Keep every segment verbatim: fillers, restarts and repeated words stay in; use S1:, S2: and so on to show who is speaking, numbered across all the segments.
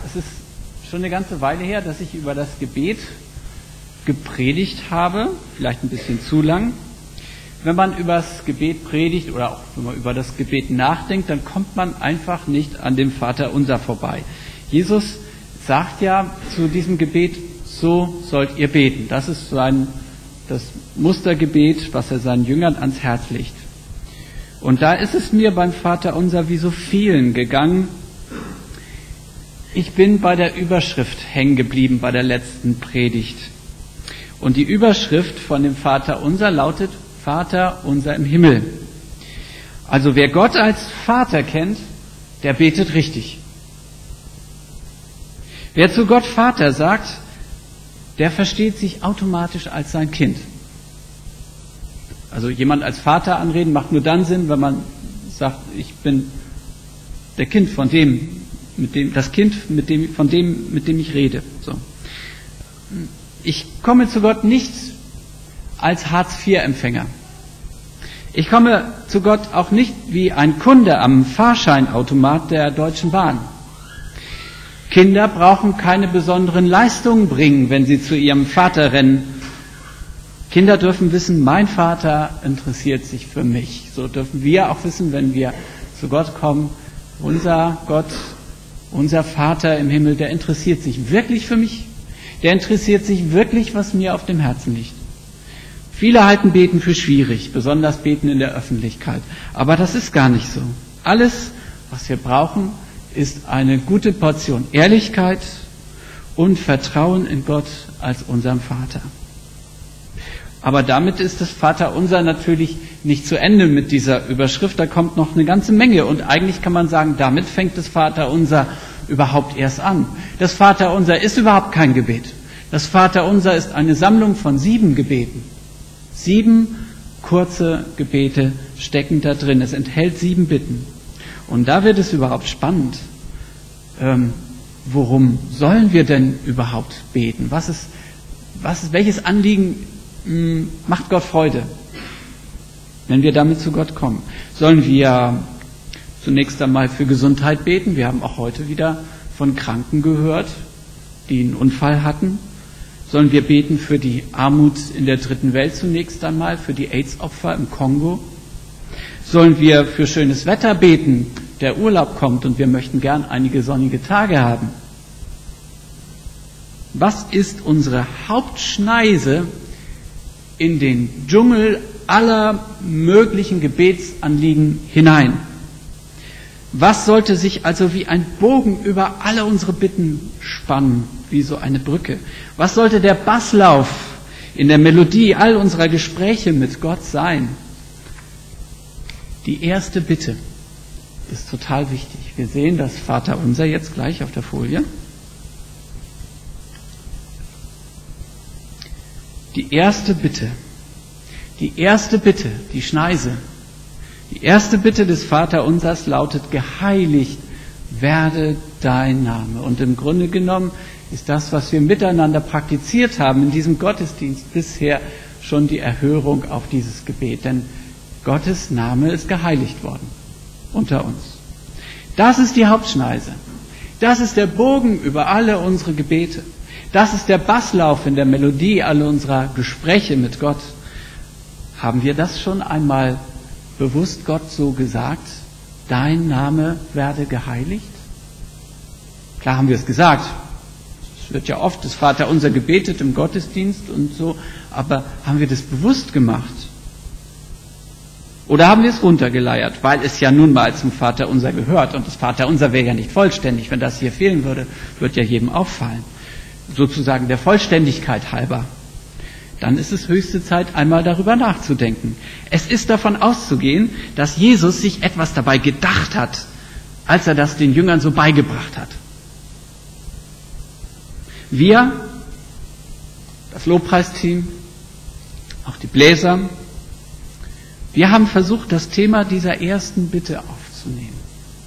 S1: es ist schon eine ganze Weile her, dass ich über das Gebet gepredigt habe, vielleicht ein bisschen zu lang. Wenn man über das Gebet predigt oder auch wenn man über das Gebet nachdenkt, dann kommt man einfach nicht an dem Vaterunser vorbei. Jesus sagt ja zu diesem Gebet, so sollt ihr beten. Das ist sein, das Mustergebet, was er seinen Jüngern ans Herz legt. Und da ist es mir beim Vaterunser wie so vielen gegangen. Ich bin bei der Überschrift hängen geblieben bei der letzten Predigt. Und die Überschrift von dem Vaterunser lautet Vater unser im Himmel. Also wer Gott als Vater kennt, der betet richtig. Wer zu Gott Vater sagt, der versteht sich automatisch als sein Kind. Also jemand als Vater anreden macht nur dann Sinn, wenn man sagt, ich bin der Kind von dem, mit dem, das Kind, mit dem, von dem, mit dem ich rede. So. Ich komme zu Gott nicht als Hartz vier Empfänger. Ich komme zu Gott auch nicht wie ein Kunde am Fahrscheinautomat der Deutschen Bahn. Kinder brauchen keine besonderen Leistungen bringen, wenn sie zu ihrem Vater rennen. Kinder dürfen wissen, mein Vater interessiert sich für mich. So dürfen wir auch wissen, wenn wir zu Gott kommen, unser Gott, unser Vater im Himmel, der interessiert sich wirklich für mich. Der interessiert sich wirklich, was mir auf dem Herzen liegt. Viele halten Beten für schwierig, besonders Beten in der Öffentlichkeit. Aber das ist gar nicht so. Alles, was wir brauchen, ist eine gute Portion Ehrlichkeit und Vertrauen in Gott als unserem Vater. Aber damit ist das Vaterunser natürlich nicht zu Ende mit dieser Überschrift. Da kommt noch eine ganze Menge. Und eigentlich kann man sagen, damit fängt das Vaterunser überhaupt erst an. Das Vaterunser ist überhaupt kein Gebet. Das Vaterunser ist eine Sammlung von sieben Gebeten. Sieben kurze Gebete stecken da drin. Es enthält sieben Bitten. Und da wird es überhaupt spannend. Ähm, worum sollen wir denn überhaupt beten? Was ist, was ist, welches Anliegen mh, macht Gott Freude, wenn wir damit zu Gott kommen? Sollen wir zunächst einmal für Gesundheit beten? Wir haben auch heute wieder von Kranken gehört, die einen Unfall hatten. Sollen wir beten für die Armut in der dritten Welt zunächst einmal, für die AIDS-Opfer im Kongo? Sollen wir für schönes Wetter beten, der Urlaub kommt und wir möchten gern einige sonnige Tage haben? Was ist unsere Hauptschneise in den Dschungel aller möglichen Gebetsanliegen hinein? Was sollte sich also wie ein Bogen über alle unsere Bitten spannen, wie so eine Brücke? Was sollte der Basslauf in der Melodie all unserer Gespräche mit Gott sein? Die erste Bitte ist total wichtig. Wir sehen das Vaterunser jetzt gleich auf der Folie. Die erste Bitte, die erste Bitte, die Schneise, die erste Bitte des Vaterunsers lautet, geheiligt werde dein Name. Und im Grunde genommen ist das, was wir miteinander praktiziert haben in diesem Gottesdienst bisher, schon die Erhörung auf dieses Gebet. Denn Gottes Name ist geheiligt worden unter uns. Das ist die Hauptschneise. Das ist der Bogen über alle unsere Gebete. Das ist der Basslauf in der Melodie aller unserer Gespräche mit Gott. Haben wir das schon einmal bewusst Gott so gesagt? Dein Name werde geheiligt? Klar haben wir es gesagt. Es wird ja oft das Vaterunser gebetet im Gottesdienst und so. Aber haben wir das bewusst gemacht? Oder haben wir es runtergeleiert, weil es ja nun mal zum Vaterunser gehört. Und das Vaterunser wäre ja nicht vollständig. Wenn das hier fehlen würde, wird ja jedem auffallen. Sozusagen der Vollständigkeit halber. Dann ist es höchste Zeit, einmal darüber nachzudenken. Es ist davon auszugehen, dass Jesus sich etwas dabei gedacht hat, als er das den Jüngern so beigebracht hat. Wir, das Lobpreisteam, auch die Bläser, wir haben versucht, das Thema dieser ersten Bitte aufzunehmen.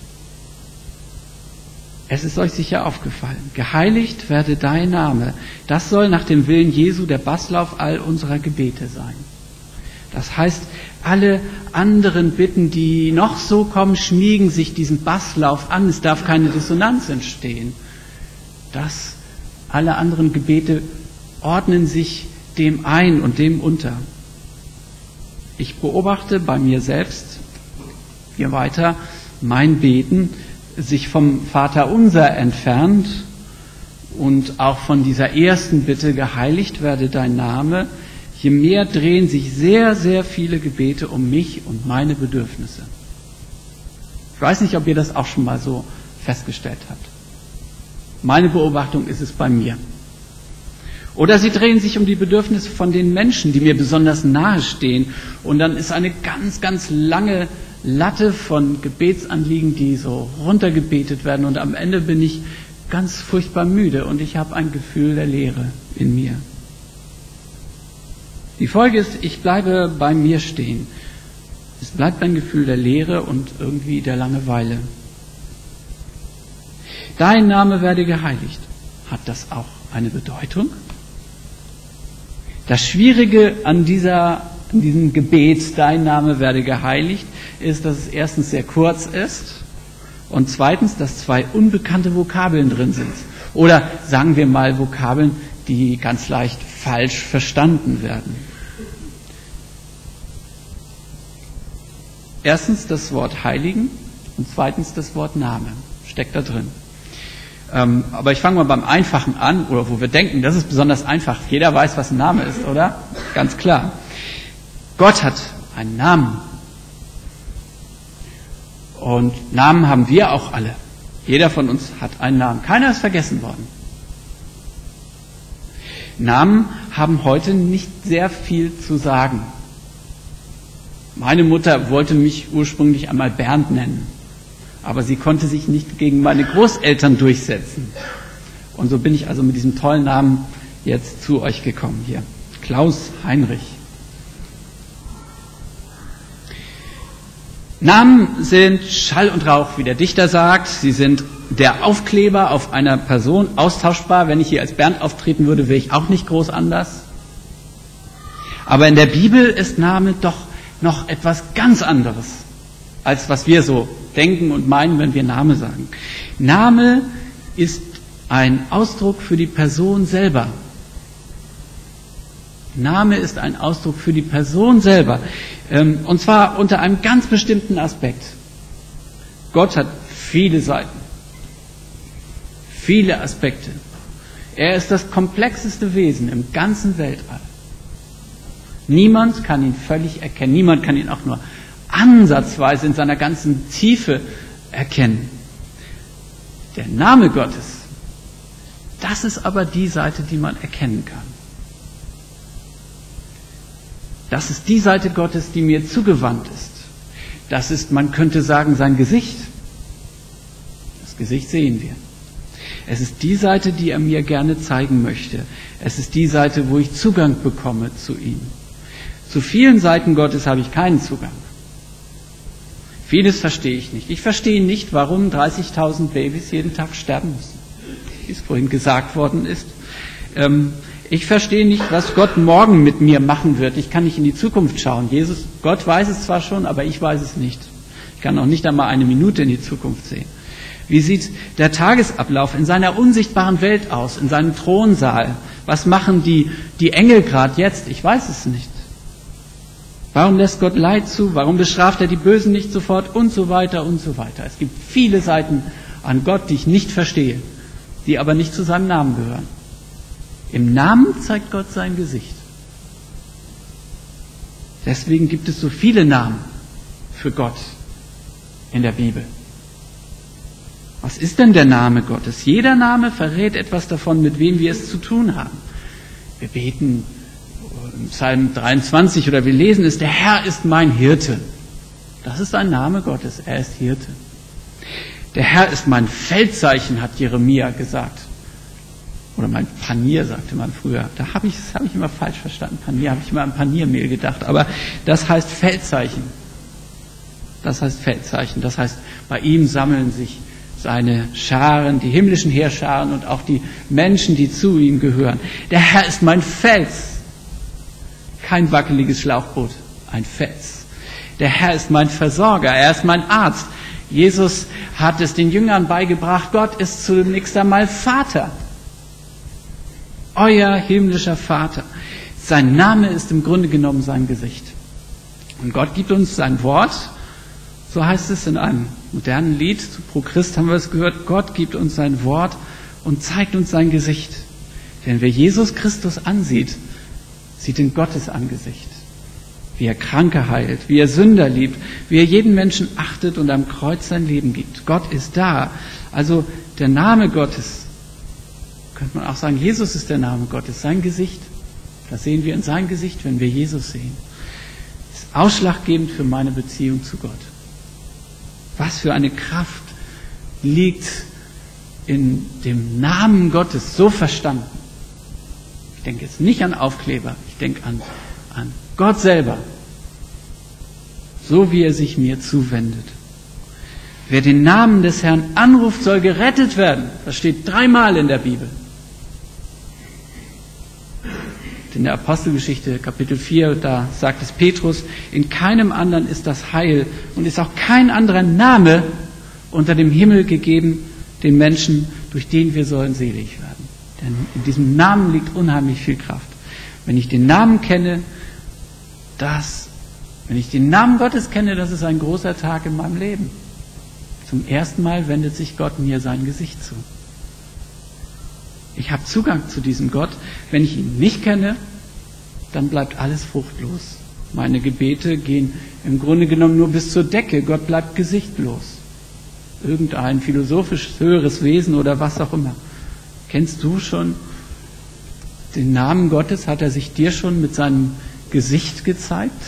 S1: Es ist euch sicher aufgefallen. Geheiligt werde dein Name. Das soll nach dem Willen Jesu der Basslauf all unserer Gebete sein. Das heißt, alle anderen Bitten, die noch so kommen, schmiegen sich diesem Basslauf an. Es darf keine Dissonanz entstehen. Das, alle anderen Gebete ordnen sich dem ein und dem unter. Ich beobachte bei mir selbst, hier weiter, mein Beten sich vom Vaterunser entfernt und auch von dieser ersten Bitte, geheiligt werde dein Name. Je mehr drehen sich sehr, sehr viele Gebete um mich und meine Bedürfnisse. Ich weiß nicht, ob ihr das auch schon mal so festgestellt habt. Meine Beobachtung ist es bei mir. Oder sie drehen sich um die Bedürfnisse von den Menschen, die mir besonders nahe stehen. Und dann ist eine ganz, ganz lange Latte von Gebetsanliegen, die so runtergebetet werden. Und am Ende bin ich ganz furchtbar müde und ich habe ein Gefühl der Leere in mir. Die Folge ist, ich bleibe bei mir stehen. Es bleibt ein Gefühl der Leere und irgendwie der Langeweile. Dein Name werde geheiligt. Hat das auch eine Bedeutung? Das Schwierige an, dieser, an diesem Gebet, dein Name werde geheiligt, ist, dass es erstens sehr kurz ist und zweitens, dass zwei unbekannte Vokabeln drin sind. Oder sagen wir mal Vokabeln, die ganz leicht falsch verstanden werden. Erstens das Wort heiligen und zweitens das Wort Name. Steckt da drin. Ähm, aber ich fange mal beim Einfachen an, oder wo wir denken, das ist besonders einfach. Jeder weiß, was ein Name ist, oder? Ganz klar. Gott hat einen Namen. Und Namen haben wir auch alle. Jeder von uns hat einen Namen. Keiner ist vergessen worden. Namen haben heute nicht sehr viel zu sagen. Meine Mutter wollte mich ursprünglich einmal Bernd nennen, aber sie konnte sich nicht gegen meine Großeltern durchsetzen. Und so bin ich also mit diesem tollen Namen jetzt zu euch gekommen hier. Klaus Heinrich. Namen sind Schall und Rauch, wie der Dichter sagt. Sie sind der Aufkleber auf einer Person, austauschbar. Wenn ich hier als Bernd auftreten würde, wäre ich auch nicht groß anders. Aber in der Bibel ist Name doch noch etwas ganz anderes, als was wir so denken und meinen, wenn wir Name sagen. Name ist ein Ausdruck für die Person selber. Name ist ein Ausdruck für die Person selber. Und zwar unter einem ganz bestimmten Aspekt. Gott hat viele Seiten, viele Aspekte. Er ist das komplexeste Wesen im ganzen Weltall. Niemand kann ihn völlig erkennen. Niemand kann ihn auch nur ansatzweise in seiner ganzen Tiefe erkennen. Der Name Gottes, das ist aber die Seite, die man erkennen kann. Das ist die Seite Gottes, die mir zugewandt ist. Das ist, man könnte sagen, sein Gesicht. Das Gesicht sehen wir. Es ist die Seite, die er mir gerne zeigen möchte. Es ist die Seite, wo ich Zugang bekomme zu ihm. Zu vielen Seiten Gottes habe ich keinen Zugang. Vieles verstehe ich nicht. Ich verstehe nicht, warum dreißigtausend Babys jeden Tag sterben müssen, wie es vorhin gesagt worden ist. Ähm, ich verstehe nicht, was Gott morgen mit mir machen wird. Ich kann nicht in die Zukunft schauen. Jesus, Gott weiß es zwar schon, aber ich weiß es nicht. Ich kann auch nicht einmal eine Minute in die Zukunft sehen. Wie sieht der Tagesablauf in seiner unsichtbaren Welt aus, in seinem Thronsaal? Was machen die, die Engel gerade jetzt? Ich weiß es nicht. Warum lässt Gott Leid zu? Warum bestraft er die Bösen nicht sofort? Und so weiter und so weiter. Es gibt viele Seiten an Gott, die ich nicht verstehe, die aber nicht zu seinem Namen gehören. Im Namen zeigt Gott sein Gesicht. Deswegen gibt es so viele Namen für Gott in der Bibel. Was ist denn der Name Gottes? Jeder Name verrät etwas davon, mit wem wir es zu tun haben. Wir beten im Psalm dreiundzwanzig oder wir lesen es, der Herr ist mein Hirte. Das ist ein Name Gottes, er ist Hirte. Der Herr ist mein Feldzeichen, hat Jeremia gesagt. Oder mein Panier, sagte man früher. Da habe ich, das habe ich immer falsch verstanden. Panier, habe ich immer an Paniermehl gedacht. Aber das heißt Feldzeichen. Das heißt Feldzeichen. Das heißt, bei ihm sammeln sich seine Scharen, die himmlischen Heerscharen und auch die Menschen, die zu ihm gehören. Der Herr ist mein Fels. Kein wackeliges Schlauchboot, ein Fels. Der Herr ist mein Versorger, er ist mein Arzt. Jesus hat es den Jüngern beigebracht, Gott ist zunächst einmal Vater. Euer himmlischer Vater. Sein Name ist im Grunde genommen sein Gesicht. Und Gott gibt uns sein Wort, so heißt es in einem modernen Lied, zu Pro Christ haben wir es gehört, Gott gibt uns sein Wort und zeigt uns sein Gesicht. Denn wer Jesus Christus ansieht, sieht in Gottes Angesicht. Wie er Kranke heilt, wie er Sünder liebt, wie er jeden Menschen achtet und am Kreuz sein Leben gibt. Gott ist da. Also der Name Gottes, könnte man auch sagen, Jesus ist der Name Gottes, sein Gesicht. Das sehen wir in sein Gesicht, wenn wir Jesus sehen. Ist ausschlaggebend für meine Beziehung zu Gott. Was für eine Kraft liegt in dem Namen Gottes, so verstanden. Ich denke jetzt nicht an Aufkleber, ich denke an, an Gott selber, so wie er sich mir zuwendet. Wer den Namen des Herrn anruft, soll gerettet werden. Das steht dreimal in der Bibel. In der Apostelgeschichte Kapitel vier, da sagt es Petrus, in keinem anderen ist das Heil und ist auch kein anderer Name unter dem Himmel gegeben den Menschen, durch den wir sollen selig werden. Denn in diesem Namen liegt unheimlich viel Kraft. Wenn ich den Namen kenne, das, wenn ich den Namen Gottes kenne, das ist ein großer Tag in meinem Leben. Zum ersten Mal wendet sich Gott mir sein Gesicht zu. Ich habe Zugang zu diesem Gott. Wenn ich ihn nicht kenne, dann bleibt alles fruchtlos. Meine Gebete gehen im Grunde genommen nur bis zur Decke. Gott bleibt gesichtlos. Irgendein philosophisch höheres Wesen oder was auch immer. Kennst du schon den Namen Gottes? Hat er sich dir schon mit seinem Gesicht gezeigt?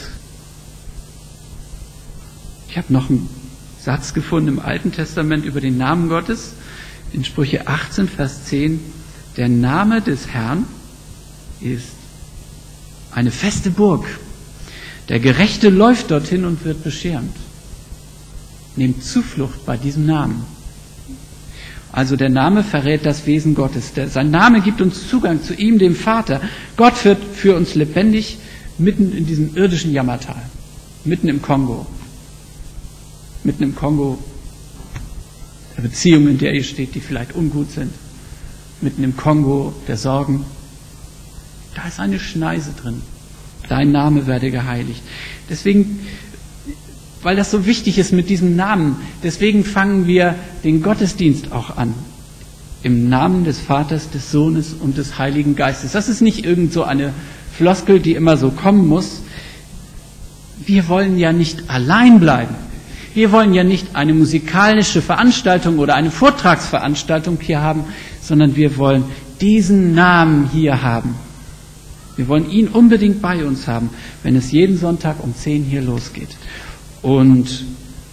S1: Ich habe noch einen Satz gefunden im Alten Testament über den Namen Gottes. In Sprüche achtzehn, Vers zehn. Der Name des Herrn ist eine feste Burg. Der Gerechte läuft dorthin und wird beschirmt. Nehmt Zuflucht bei diesem Namen. Also der Name verrät das Wesen Gottes. Der, sein Name gibt uns Zugang zu ihm, dem Vater. Gott wird für uns lebendig mitten in diesem irdischen Jammertal. Mitten im Kongo. Mitten im Kongo der Beziehung, in der ihr steht, die vielleicht ungut sind. Mitten im Kongo der Sorgen. Da ist eine Schneise drin. Dein Name werde geheiligt. Deswegen, weil das so wichtig ist mit diesem Namen, deswegen fangen wir den Gottesdienst auch an. Im Namen des Vaters, des Sohnes und des Heiligen Geistes. Das ist nicht irgend so eine Floskel, die immer so kommen muss. Wir wollen ja nicht allein bleiben. Wir wollen ja nicht eine musikalische Veranstaltung oder eine Vortragsveranstaltung hier haben, sondern wir wollen diesen Namen hier haben. Wir wollen ihn unbedingt bei uns haben, wenn es jeden Sonntag um zehn hier losgeht. Und,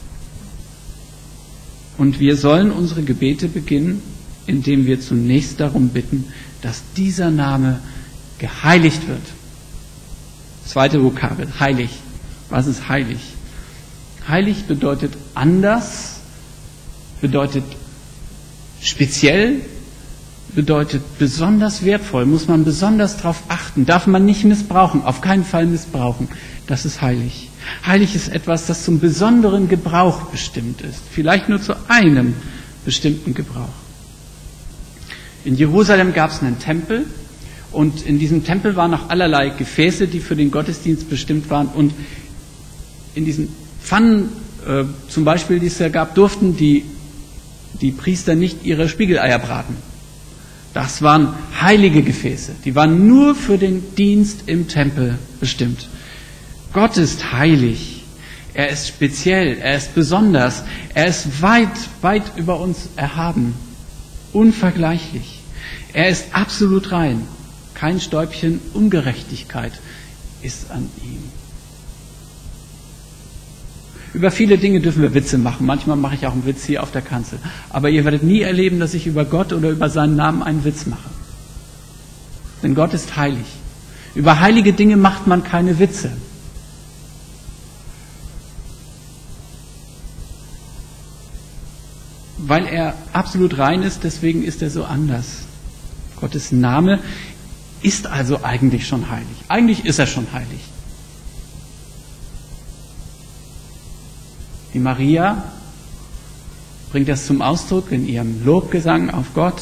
S1: und wir sollen unsere Gebete beginnen, indem wir zunächst darum bitten, dass dieser Name geheiligt wird. Zweite Vokabel, heilig. Was ist heilig? Heilig bedeutet anders, bedeutet speziell, bedeutet besonders wertvoll, muss man besonders darauf achten, darf man nicht missbrauchen, auf keinen Fall missbrauchen. Das ist heilig. Heilig ist etwas, das zum besonderen Gebrauch bestimmt ist, vielleicht nur zu einem bestimmten Gebrauch. In Jerusalem gab es einen Tempel und in diesem Tempel waren noch allerlei Gefäße, die für den Gottesdienst bestimmt waren, und in diesen Pfannen, äh, zum Beispiel, die es da gab, durften die, die Priester nicht ihre Spiegeleier braten. Das waren heilige Gefäße. Die waren nur für den Dienst im Tempel bestimmt. Gott ist heilig. Er ist speziell. Er ist besonders. Er ist weit, weit über uns erhaben. Unvergleichlich. Er ist absolut rein. Kein Stäubchen Ungerechtigkeit ist an ihm. Über viele Dinge dürfen wir Witze machen. Manchmal mache ich auch einen Witz hier auf der Kanzel. Aber ihr werdet nie erleben, dass ich über Gott oder über seinen Namen einen Witz mache. Denn Gott ist heilig. Über heilige Dinge macht man keine Witze. Weil er absolut rein ist, deswegen ist er so anders. Gottes Name ist also eigentlich schon heilig. Eigentlich ist er schon heilig. Die Maria bringt das zum Ausdruck in ihrem Lobgesang auf Gott.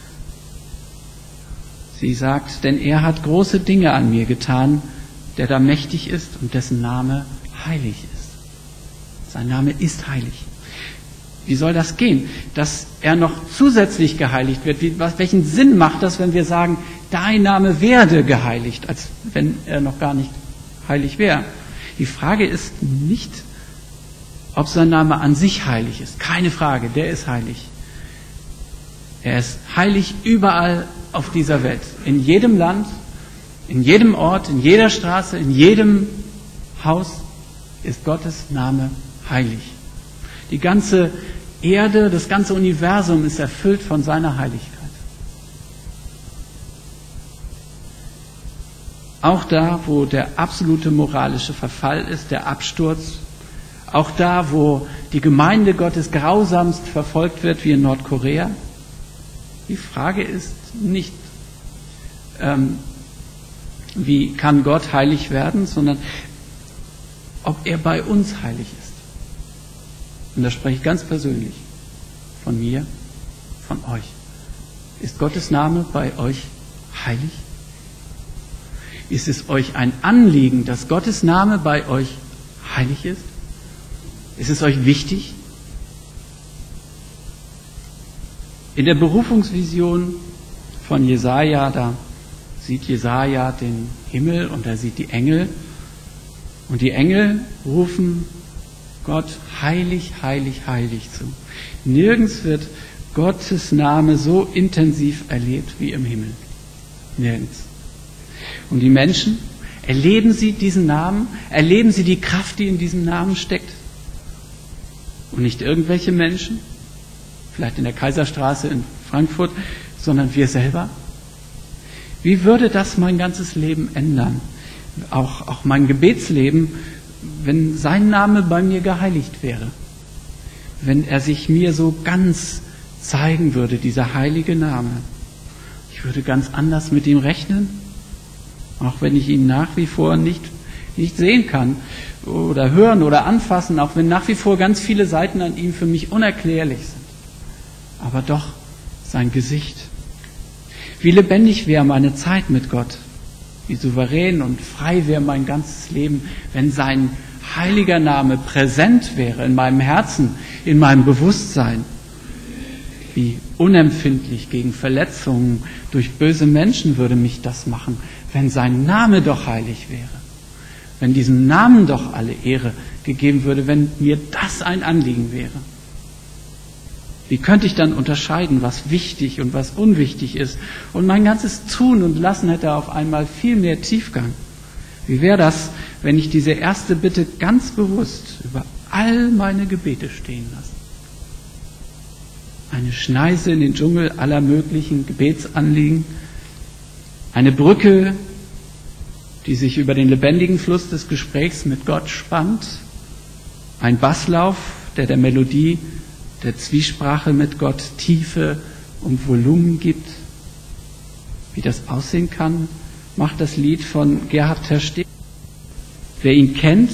S1: Sie sagt, denn er hat große Dinge an mir getan, der da mächtig ist und dessen Name heilig ist. Sein Name ist heilig. Wie soll das gehen, dass er noch zusätzlich geheiligt wird? Wie, was, welchen Sinn macht das, wenn wir sagen, dein Name werde geheiligt, als wenn er noch gar nicht heilig wäre? Die Frage ist nicht, ob sein Name an sich heilig ist. Keine Frage, der ist heilig. Er ist heilig überall auf dieser Welt. In jedem Land, in jedem Ort, in jeder Straße, in jedem Haus ist Gottes Name heilig. Die ganze Erde, das ganze Universum ist erfüllt von seiner Heiligkeit. Auch da, wo der absolute moralische Verfall ist, der Absturz, auch da, wo die Gemeinde Gottes grausamst verfolgt wird, wie in Nordkorea. Die Frage ist nicht, ähm, wie kann Gott heilig werden, sondern ob er bei uns heilig ist. Und da spreche ich ganz persönlich von mir, von euch. Ist Gottes Name bei euch heilig? Ist es euch ein Anliegen, dass Gottes Name bei euch heilig ist? Ist es euch wichtig? In der Berufungsvision von Jesaja, da sieht Jesaja den Himmel und er sieht die Engel. Und die Engel rufen Gott heilig, heilig, heilig zu. Nirgends wird Gottes Name so intensiv erlebt wie im Himmel. Nirgends. Und die Menschen, erleben sie diesen Namen? Erleben sie die Kraft, die in diesem Namen steckt? Und nicht irgendwelche Menschen, vielleicht in der Kaiserstraße in Frankfurt, sondern wir selber? Wie würde das mein ganzes Leben ändern? Auch, auch mein Gebetsleben, wenn sein Name bei mir geheiligt wäre. Wenn er sich mir so ganz zeigen würde, dieser heilige Name. Ich würde ganz anders mit ihm rechnen, auch wenn ich ihn nach wie vor nicht, nicht sehen kann oder hören oder anfassen, auch wenn nach wie vor ganz viele Seiten an ihm für mich unerklärlich sind. Aber doch sein Gesicht. Wie lebendig wäre meine Zeit mit Gott. Wie souverän und frei wäre mein ganzes Leben, wenn sein heiliger Name präsent wäre in meinem Herzen, in meinem Bewusstsein. Wie unempfindlich gegen Verletzungen durch böse Menschen würde mich das machen, wenn sein Name doch heilig wäre. Wenn diesem Namen doch alle Ehre gegeben würde, wenn mir das ein Anliegen wäre. Wie könnte ich dann unterscheiden, was wichtig und was unwichtig ist? Und mein ganzes Tun und Lassen hätte auf einmal viel mehr Tiefgang. Wie wäre das, wenn ich diese erste Bitte ganz bewusst über all meine Gebete stehen lasse? Eine Schneise in den Dschungel aller möglichen Gebetsanliegen. Eine Brücke, die sich über den lebendigen Fluss des Gesprächs mit Gott spannt. Ein Basslauf, der der Melodie der Zwiesprache mit Gott Tiefe und Volumen gibt. Wie das aussehen kann, macht das Lied von Gerhard Tersteeg. Wer ihn kennt,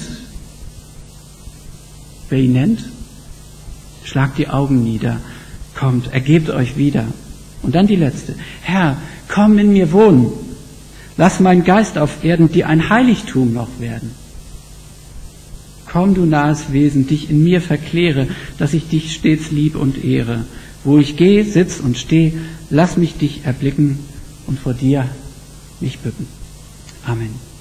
S1: wer ihn nennt, schlagt die Augen nieder, kommt, ergebt euch wieder. Und dann die letzte. Herr, komm in mir wohnen. Lass meinen Geist auf Erden dir ein Heiligtum noch werden. Komm, du nahes Wesen, dich in mir verkläre, dass ich dich stets lieb und ehre. Wo ich gehe, sitz und steh, lass mich dich erblicken und vor dir mich bücken. Amen.